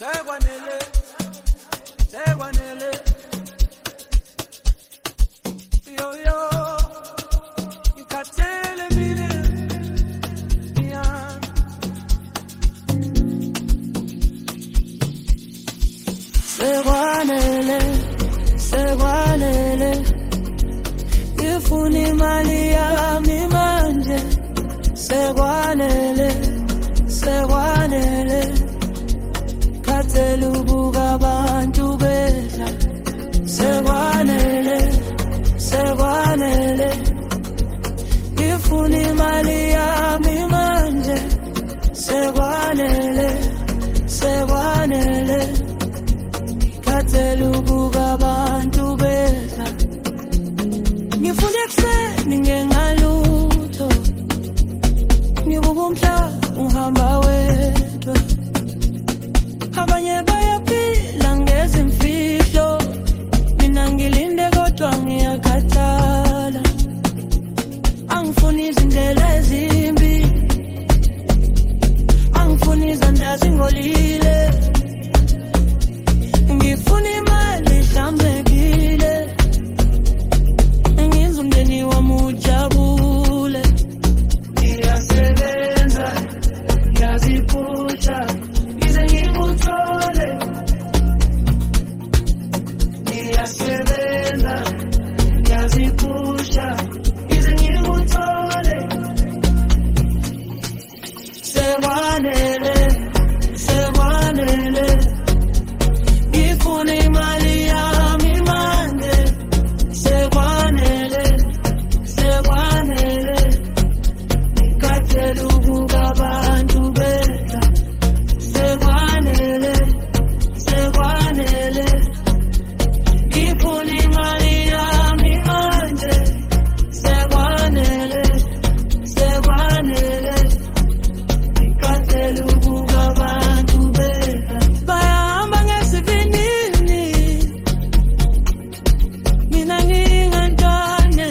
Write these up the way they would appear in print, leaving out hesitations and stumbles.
Ifuni mali yami manje sekwanele kathela ubuka abantu bedla sekwanele ifuni mali yami manje sekwanele kathela ubuka abantu bedla ngifuna ekuseni ngengalutho ngibuka umhla uhamba wedwa abanye bayaphila ngezimfihlo mina ngilinde kodwa ngiyakhathala angifuni izindlela ezimbi angifuni izandla zingolile ngifuna imali ihlambekile umndeni wami ujabule ngiyasebenza ngiyaziphutsha ngize ngikuthole ngiyasebenza ngiyaziphutsha ngize ngikuthole sekwanele ngifuna imali yami manje sekwanele kathela ubuka abantu bedla sekwanele ngifuna imali yami manje sekwanele kathela ubuka abantu bedla bayahamba ngesivinini mina ngingantwane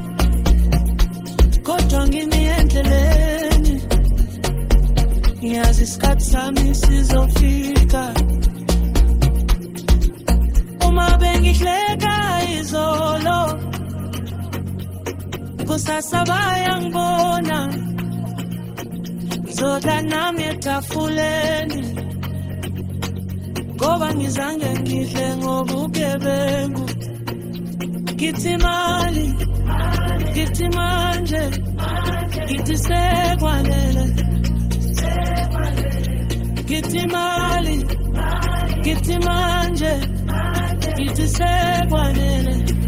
kodwa ngimi endleleni ngiyazi isikhathi sami sizofika uma bengihleka izolo kusasa bayangibona ngizodla nami etafuleni ngoba ngizange ngidle ngobugebengu ngithi mali ngithi manje ngithi sekwanele ngithi mali ngithi manje ngithi sekwanele